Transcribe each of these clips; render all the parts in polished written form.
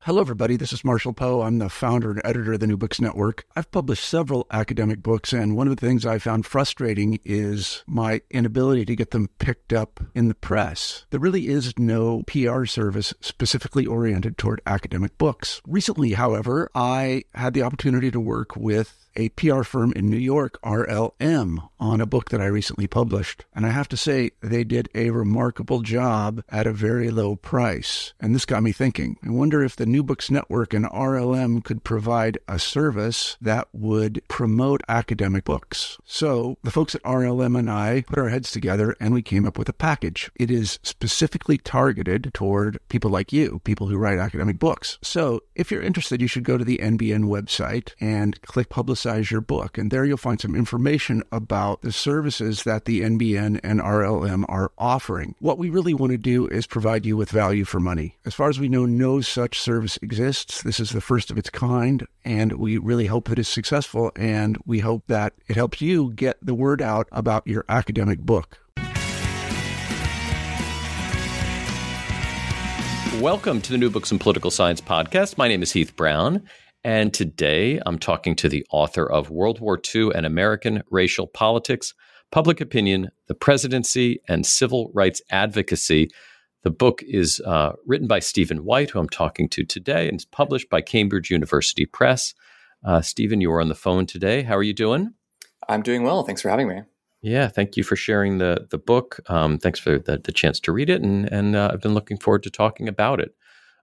Hello, everybody. This is Marshall Poe. I'm the founder and editor of the New Books Network. I've published several academic books, and one of the things I found frustrating is my inability to get them picked up in the press. There really is no PR service specifically oriented toward academic books. Recently, however, I had the opportunity to work with a PR firm in New York, RLM, on a book that I recently published. And I have to say, they did a remarkable job at a very low price. And this got me thinking. I wonder if the New Books Network and RLM could provide a service that would promote academic books. So the folks at RLM and I put our heads together and we came up with a package. It is specifically targeted toward people like you, people who write academic books. So if you're interested, you should go to the NBN website and click Publicize Your Book. And there you'll find some information about the services that the NBN and RLM are offering. What we really want to do is provide you with value for money. As far as we know, no such service exists. This is the first of its kind, and we really hope that it's successful, and we hope that it helps you get the word out about your academic book. Welcome to the New Books in Political Science podcast. My name is Heath Brown, and today I'm talking to the author of World War II and American Racial Politics, Public Opinion, the Presidency, and Civil Rights Advocacy. The book is written by Stephen White, who I'm talking to today, and is published by Cambridge University Press. Stephen, you are on the phone today. How are you doing? I'm doing well. Thanks for having me. Yeah, thank you for sharing the book. Thanks for the chance to read it, and I've been looking forward to talking about it.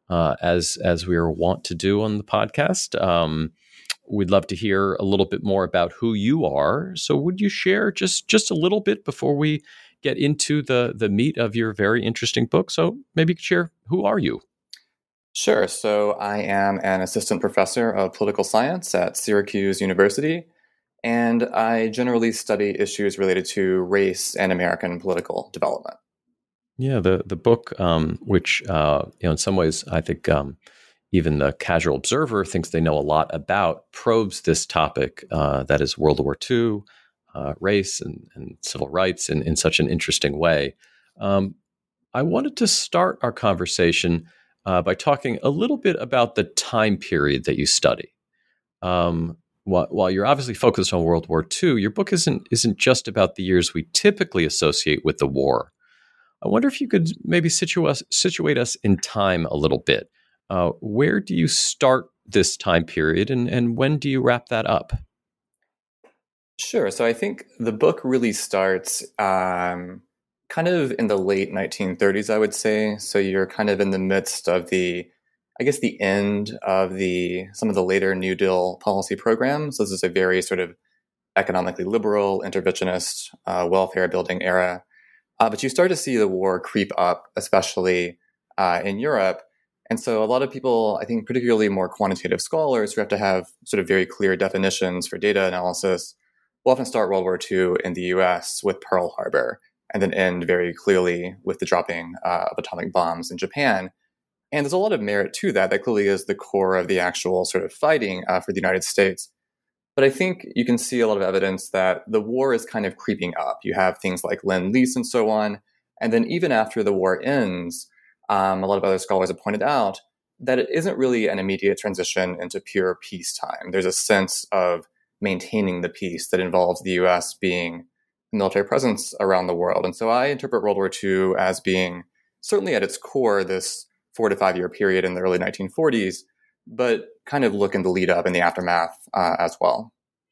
As we are wont to do on the podcast. We'd love to hear a little bit more about who you are. So would you share just a little bit before we get into the meat of your very interesting book? So maybe you could share, who are you? Sure. So I am an assistant professor of political science at Syracuse University, and I generally study issues related to race and American political development. Yeah, the book, which in some ways I think even the casual observer thinks they know a lot about, probes this topic that is World War II, race and civil rights in such an interesting way. I wanted to start our conversation by talking a little bit about the time period that you study. While you're obviously focused on World War II, your book isn't just about the years we typically associate with the war. I wonder if you could maybe situate us in time a little bit. Where do you start this time period, and when do you wrap that up? Sure. So I think the book really starts kind of in the late 1930s, I would say. So you're kind of in the midst of the end of some of the later New Deal policy programs. This is a very sort of economically liberal, interventionist, welfare building era. But you start to see the war creep up, especially in Europe. And so a lot of people, I think particularly more quantitative scholars who have to have sort of very clear definitions for data analysis, will often start World War II in the US with Pearl Harbor, and then end very clearly with the dropping of atomic bombs in Japan. And there's a lot of merit to that. That clearly is the core of the actual sort of fighting for the United States. But I think you can see a lot of evidence that the war is kind of creeping up. You have things like Lend-Lease and so on. And then even after the war ends, a lot of other scholars have pointed out that it isn't really an immediate transition into pure peacetime. There's a sense of maintaining the peace that involves the U.S. being a military presence around the world. And so I interpret World War II as being certainly at its core this 4 to 5 year period in the early 1940s, but kind of look in the lead up in the aftermath as well.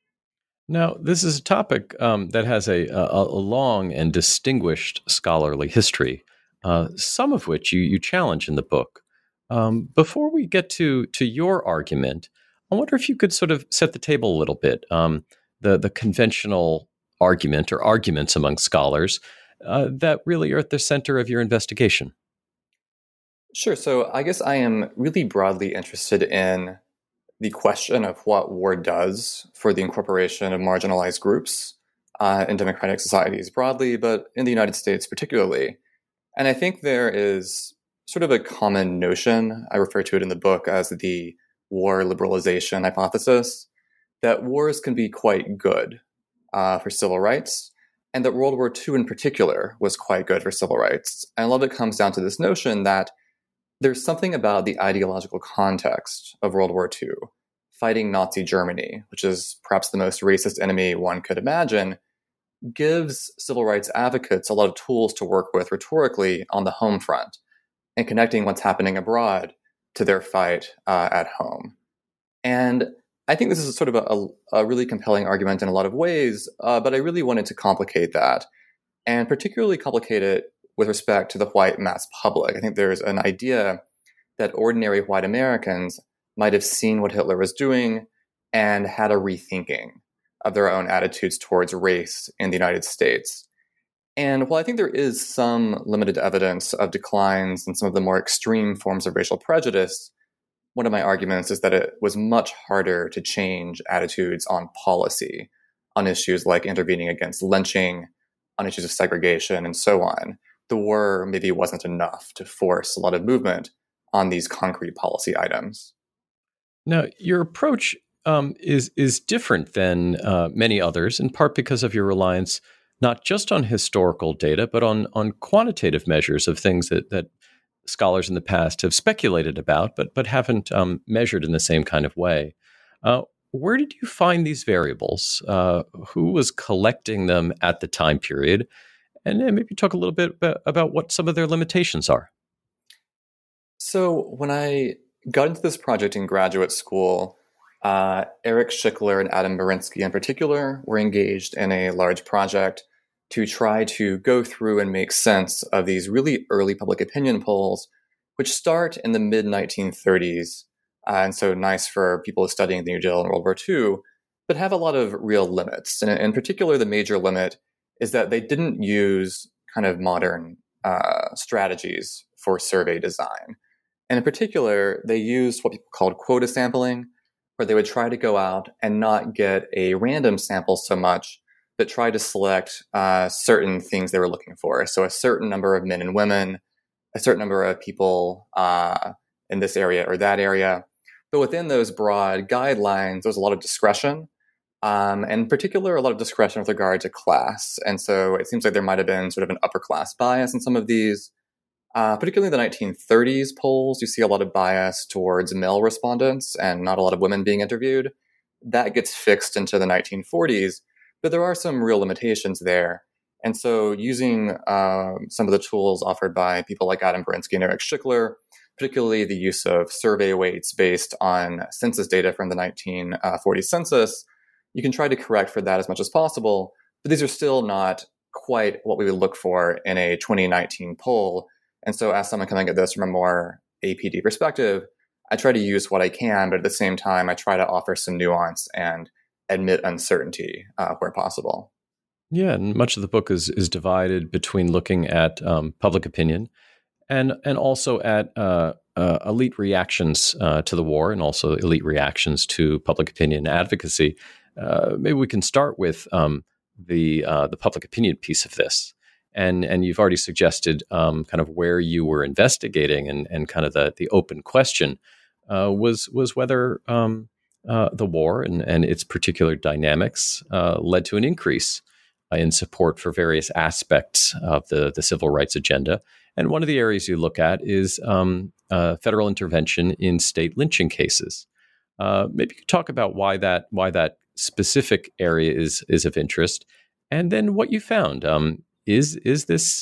Now, this is a topic that has a long and distinguished scholarly history, some of which you challenge in the book. Before we get to your argument, I wonder if you could sort of set the table a little bit. The conventional argument or arguments among scholars that really are at the center of your investigation. Sure. So I guess I am really broadly interested in the question of what war does for the incorporation of marginalized groups in democratic societies broadly, but in the United States particularly. And I think there is sort of a common notion, I refer to it in the book as the war liberalization hypothesis, that wars can be quite good for civil rights, and that World War II in particular was quite good for civil rights. And a lot of it comes down to this notion that there's something about the ideological context of World War II, fighting Nazi Germany, which is perhaps the most racist enemy one could imagine, gives civil rights advocates a lot of tools to work with rhetorically on the home front and connecting what's happening abroad to their fight at home. And I think this is sort of a really compelling argument in a lot of ways, but I really wanted to complicate that, and particularly complicate it with respect to the white mass public. I think there's an idea that ordinary white Americans might have seen what Hitler was doing and had a rethinking of their own attitudes towards race in the United States. And while I think there is some limited evidence of declines in some of the more extreme forms of racial prejudice, one of my arguments is that it was much harder to change attitudes on policy, on issues like intervening against lynching, on issues of segregation, and so on. The war maybe wasn't enough to force a lot of movement on these concrete policy items. Now, your approach is different than many others, in part because of your reliance not just on historical data, but on quantitative measures of things that scholars in the past have speculated about, but haven't measured in the same kind of way. Where did you find these variables? Who was collecting them at the time period? And then maybe talk a little bit about what some of their limitations are. So when I got into this project in graduate school, Eric Schickler and Adam Berinsky in particular were engaged in a large project to try to go through and make sense of these really early public opinion polls, which start in the mid-1930s, and so nice for people studying the New Deal in World War II, but have a lot of real limits. And in particular, the major limit is that they didn't use kind of modern strategies for survey design. And in particular, they used what people called quota sampling, where they would try to go out and not get a random sample so much, but try to select certain things they were looking for. So a certain number of men and women, a certain number of people in this area or that area. But within those broad guidelines, there's a lot of discretion, and in particular, a lot of discretion with regard to class. And so it seems like there might have been sort of an upper class bias in some of these. Particularly in the 1930s polls, you see a lot of bias towards male respondents and not a lot of women being interviewed. That gets fixed into the 1940s, but there are some real limitations there. And so using some of the tools offered by people like Adam Berinsky and Eric Schickler, particularly the use of survey weights based on census data from the 1940 census, you can try to correct for that as much as possible, but these are still not quite what we would look for in a 2019 poll. And so as someone coming at this from a more APD perspective, I try to use what I can, but at the same time, I try to offer some nuance and admit uncertainty where possible. Yeah, and much of the book is divided between looking at public opinion and also at elite reactions to the war and also elite reactions to public opinion advocacy. Maybe we can start with the public opinion piece of this. And you've already suggested kind of where you were investigating and kind of the open question was whether the war and its particular dynamics led to an increase in support for various aspects of the civil rights agenda. And one of the areas you look at is federal intervention in state lynching cases. Maybe you could talk about why that specific area is of interest, and then what you found. Is this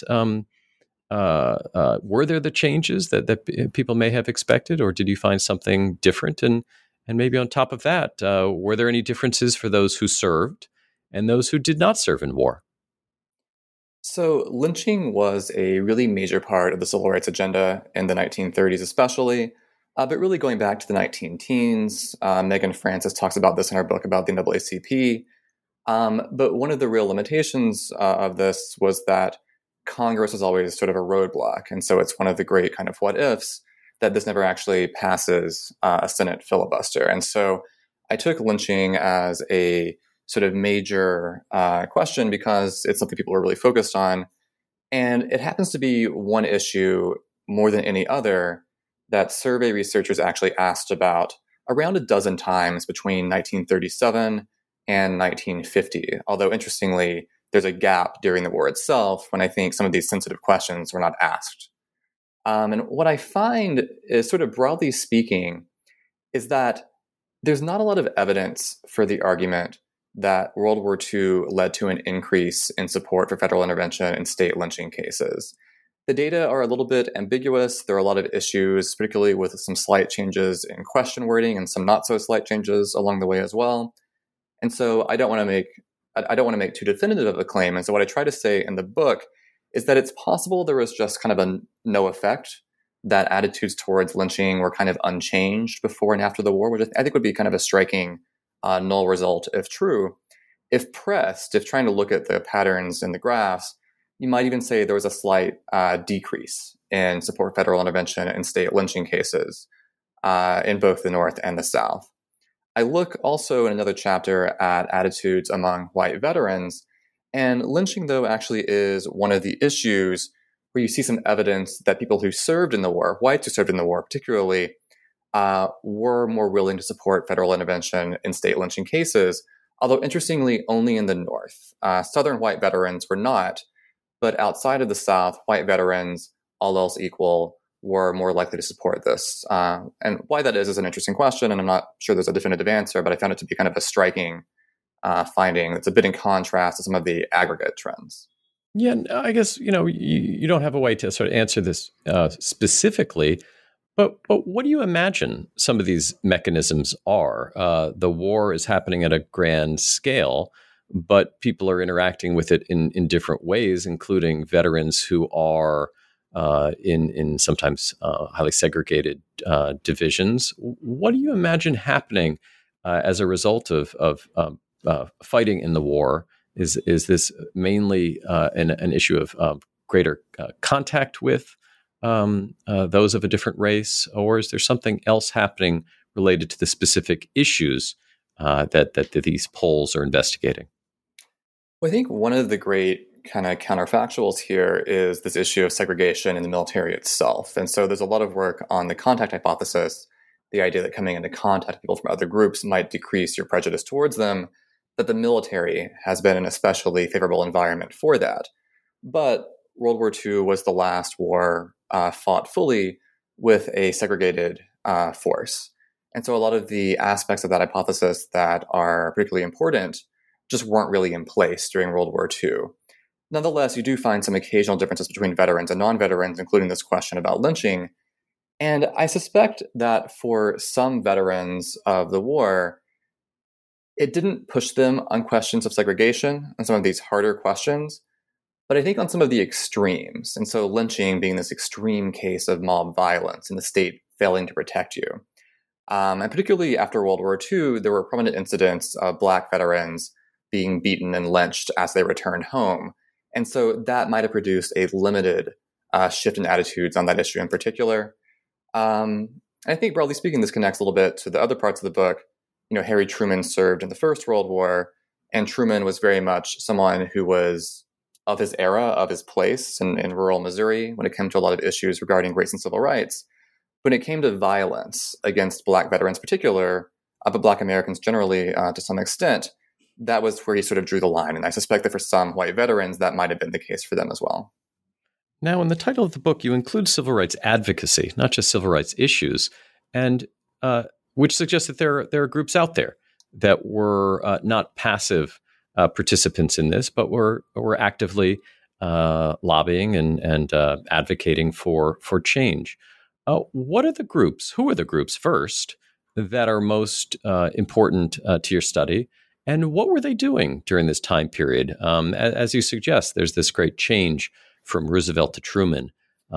were there the changes that people may have expected, or did you find something different? And maybe on top of that, were there any differences for those who served and those who did not serve in war? So lynching was a really major part of the civil rights agenda in the 1930s, especially, but really going back to the 19-teens. Megan Francis talks about this in her book about the NAACP. But one of the real limitations of this was that Congress was always sort of a roadblock. And so it's one of the great kind of what ifs that this never actually passes a Senate filibuster. And so I took lynching as a sort of major question because it's something people were really focused on. And it happens to be one issue more than any other that survey researchers actually asked about around a dozen times between 1937 and 1950. Although, interestingly, there's a gap during the war itself when I think some of these sensitive questions were not asked. And what I find is, sort of broadly speaking, is that there's not a lot of evidence for the argument that World War II led to an increase in support for federal intervention in state lynching cases. The data are a little bit ambiguous. There are a lot of issues, particularly with some slight changes in question wording and some not so slight changes along the way as well. And so I don't want to make too definitive of a claim. And so what I try to say in the book is that it's possible there was just kind of a no effect, that attitudes towards lynching were kind of unchanged before and after the war, which I think would be kind of a striking null result if true. If pressed, if trying to look at the patterns in the graphs, you might even say there was a slight decrease in support for federal intervention in state lynching cases in both the North and the South. I look also in another chapter at attitudes among white veterans, and lynching, though, actually is one of the issues where you see some evidence that people who served in the war, whites who served in the war particularly, were more willing to support federal intervention in state lynching cases, although interestingly only in the North. Southern white veterans were not, but outside of the South, white veterans, all else equal, were more likely to support this. And why that is an interesting question, and I'm not sure there's a definitive answer, but I found it to be kind of a striking finding that's a bit in contrast to some of the aggregate trends. Yeah, I guess, you don't have a way to sort of answer this specifically, but what do you imagine some of these mechanisms are? The war is happening at a grand scale, but people are interacting with it in different ways, including veterans who are in sometimes highly segregated divisions. What do you imagine happening as a result of fighting in the war? Is this mainly an issue of greater contact with those of a different race, or is there something else happening related to the specific issues that these polls are investigating? Well, I think one of the great kind of counterfactuals here is this issue of segregation in the military itself. And so there's a lot of work on the contact hypothesis, the idea that coming into contact with people from other groups might decrease your prejudice towards them, that the military has been an especially favorable environment for that. But World War II was the last war fought fully with a segregated force. And so a lot of the aspects of that hypothesis that are particularly important just weren't really in place during World War II. Nonetheless, you do find some occasional differences between veterans and non-veterans, including this question about lynching. And I suspect that for some veterans of the war, it didn't push them on questions of segregation and some of these harder questions, but I think on some of the extremes. And so lynching being this extreme case of mob violence and the state failing to protect you. And particularly after World War II, there were prominent incidents of Black veterans being beaten and lynched as they returned home. And so that might have produced a limited shift in attitudes on that issue in particular. I think, broadly speaking, this connects a little bit to the other parts of the book. Harry Truman served in the First World War, and Truman was very much someone who was of his era, of his place in rural Missouri when it came to a lot of issues regarding race and civil rights. When it came to violence against Black veterans in particular, but Black Americans generally to some extent, that was where he sort of drew the line. And I suspect that for some white veterans, that might have been the case for them as well. Now, in the title of the book, you include civil rights advocacy, not just civil rights issues, and which suggests that there are groups out there that were not passive participants in this, but were actively lobbying and advocating for change. What are the groups? Who are the groups first that are most important to your study? And what were they doing during this time period? As you suggest, there's this great change from Roosevelt to Truman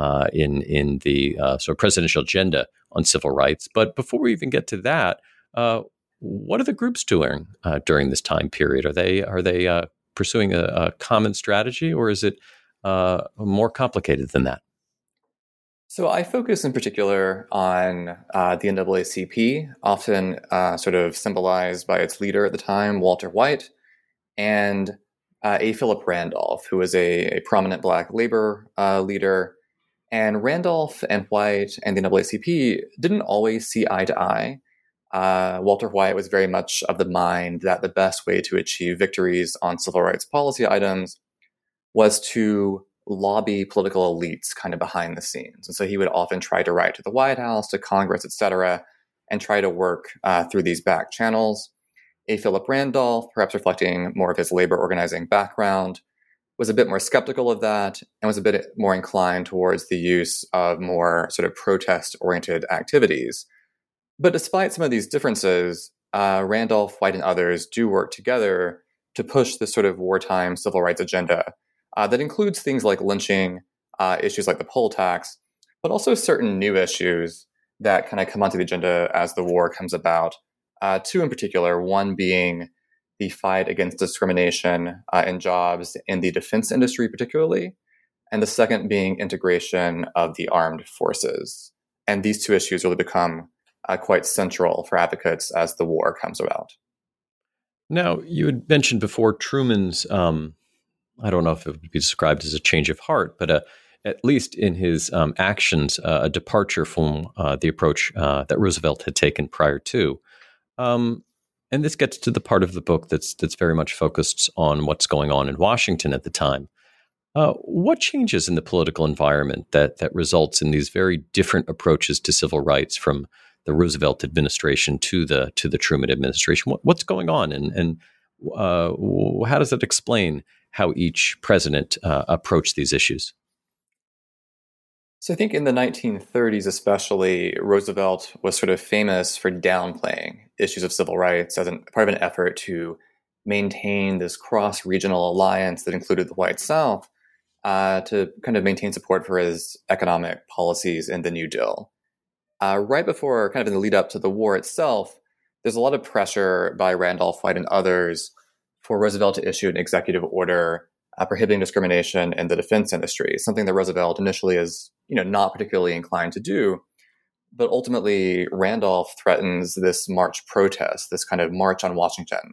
in the sort of presidential agenda on civil rights. But before we even get to that, what are the groups doing during this time period? Are they pursuing a common strategy, or is it more complicated than that? So I focus in particular on the NAACP, often sort of symbolized by its leader at the time, Walter White, and A. Philip Randolph, who was a prominent Black labor leader. And Randolph and White and the NAACP didn't always see eye to eye. Walter White was very much of the mind that the best way to achieve victories on civil rights policy items was to lobby political elites kind of behind the scenes. And so he would often try to write to the White House, to Congress, et cetera, and try to work through these back channels. A. Philip Randolph, perhaps reflecting more of his labor organizing background, was a bit more skeptical of that and was a bit more inclined towards the use of more sort of protest-oriented activities. But despite some of these differences, Randolph, White, and others do work together to push this sort of wartime civil rights agenda that includes things like lynching, issues like the poll tax, but also certain new issues that kind of come onto the agenda as the war comes about. Two in particular, one being the fight against discrimination in jobs in the defense industry particularly, and the second being integration of the armed forces. And these two issues really become quite central for advocates as the war comes about. Now, you had mentioned before Truman's, I don't know if it would be described as a change of heart, but at least in his actions, a departure from the approach that Roosevelt had taken prior to. And this gets to the part of the book that's very much focused on what's going on in Washington at the time. What changes in the political environment that results in these very different approaches to civil rights from the Roosevelt administration to the Truman administration? What's going on, and how does that explain how each president approached these issues? So I think in the 1930s especially, Roosevelt was sort of famous for downplaying issues of civil rights as part of an effort to maintain this cross-regional alliance that included the White South to kind of maintain support for his economic policies in the New Deal. Right before, kind of in the lead up to the war itself, there's a lot of pressure by Randolph, White, and others for Roosevelt to issue an executive order prohibiting discrimination in the defense industry, something that Roosevelt initially is, not particularly inclined to do. But ultimately, Randolph threatens this March protest, this kind of march on Washington,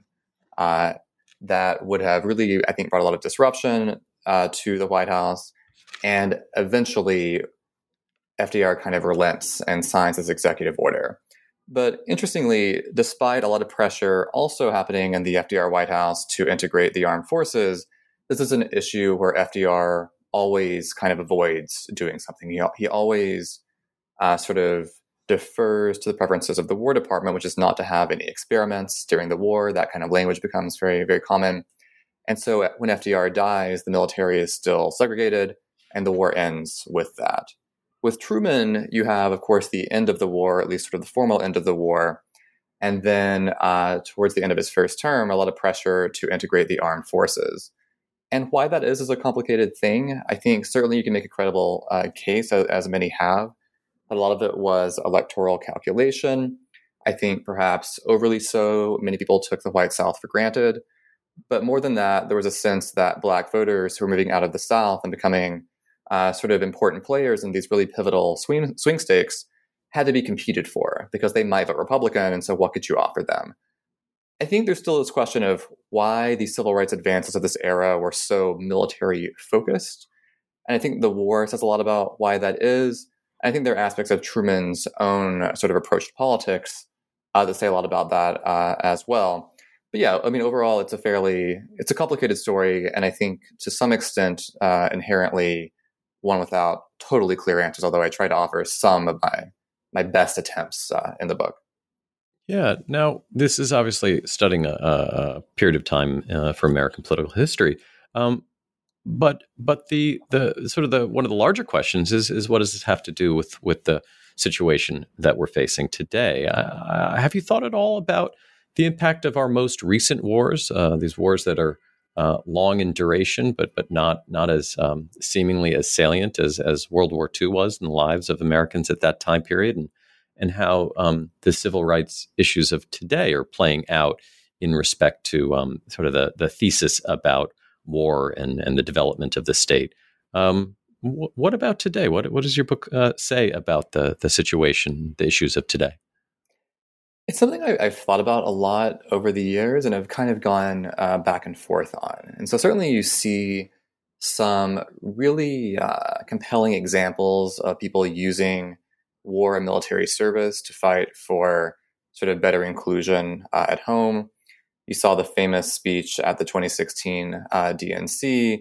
that would have really, I think, brought a lot of disruption to the White House. And eventually, FDR kind of relents and signs this executive order. But interestingly, despite a lot of pressure also happening in the FDR White House to integrate the armed forces, this is an issue where FDR always kind of avoids doing something. He always sort of defers to the preferences of the War Department, which is not to have any experiments during the war. That kind of language becomes very, very common. And so when FDR dies, the military is still segregated, and the war ends with that. With Truman, you have, of course, the end of the war, at least sort of the formal end of the war. And then towards the end of his first term, a lot of pressure to integrate the armed forces. And why that is a complicated thing. I think certainly you can make a credible case, as many have. A lot of it was electoral calculation. I think perhaps overly so. Many people took the White South for granted. But more than that, there was a sense that Black voters who were moving out of the South and becoming sort of important players in these really pivotal swing states had to be competed for because they might vote Republican. And so what could you offer them? I think there's still this question of why the civil rights advances of this era were so military focused. And I think the war says a lot about why that is. And I think there are aspects of Truman's own sort of approach to politics that say a lot about that as well. But yeah, I mean, overall, it's a complicated story. And I think to some extent, inherently one without totally clear answers, although I try to offer some of my best attempts in the book. Yeah. Now, this is obviously studying a period of time for American political history, but the sort of the one of the larger questions is what does this have to do with the situation that we're facing today? Have you thought at all about the impact of our most recent wars? These wars that are long in duration, but not as seemingly as salient as World War II was in the lives of Americans at that time period, and how the civil rights issues of today are playing out in respect to sort of the thesis about war and the development of the state. What about today? What does your book say about the situation, the issues of today? It's something I've thought about a lot over the years and I've kind of gone back and forth on. And so certainly you see some really compelling examples of people using war and military service to fight for sort of better inclusion at home. You saw the famous speech at the 2016 DNC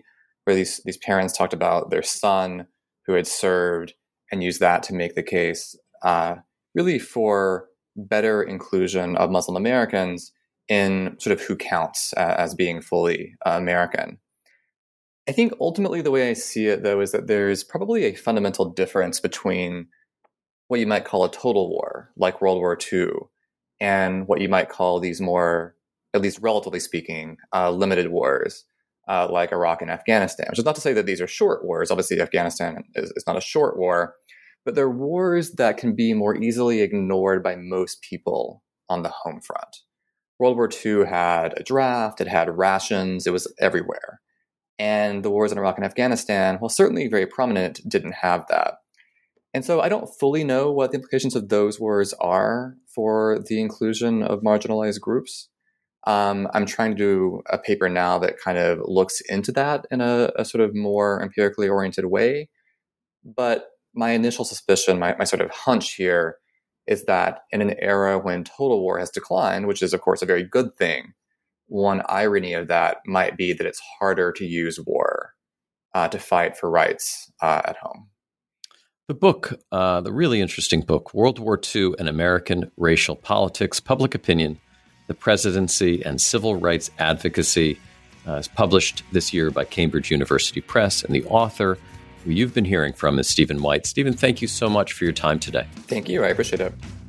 where these parents talked about their son who had served and used that to make the case really for better inclusion of Muslim Americans in sort of who counts as being fully American. I think ultimately the way I see it, though, is that there's probably a fundamental difference between what you might call a total war, like World War II, and what you might call these more, at least relatively speaking, limited wars, like Iraq and Afghanistan, which is not to say that these are short wars. Obviously, Afghanistan is not a short war, but they're wars that can be more easily ignored by most people on the home front. World War II had a draft, it had rations, it was everywhere. And the wars in Iraq and Afghanistan, while certainly very prominent, didn't have that. And so I don't fully know what the implications of those wars are for the inclusion of marginalized groups. I'm trying to do a paper now that kind of looks into that in a sort of more empirically oriented way. But my initial suspicion, my sort of hunch here, is that in an era when total war has declined, which is, of course, a very good thing, one irony of that might be that it's harder to use war to fight for rights at home. The book, the really interesting book, World War II and American Racial Politics, Public Opinion, the Presidency, and Civil Rights Advocacy, is published this year by Cambridge University Press, and the author who you've been hearing from is Stephen White. Stephen, thank you so much for your time today. Thank you. I appreciate it.